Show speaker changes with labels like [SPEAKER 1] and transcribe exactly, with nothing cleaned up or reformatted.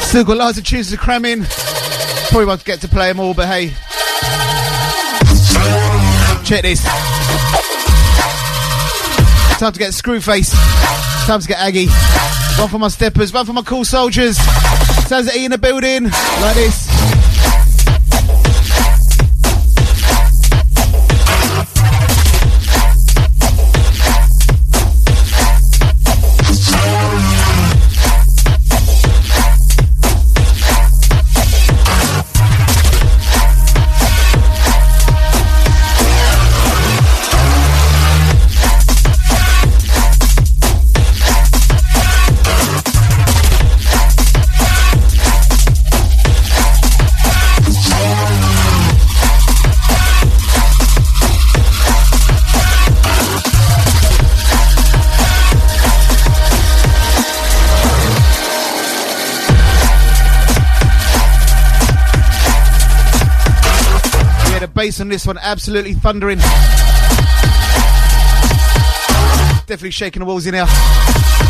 [SPEAKER 1] Still got loads of tunes to cram in. Probably won't get to play them all, but hey. Check this. Time to get Screwface. Time to get Aggie. One for my steppers, one for my cool soldiers. Sounds like E in the building. Like this. Bass on this one, absolutely thundering. Definitely shaking the walls in here.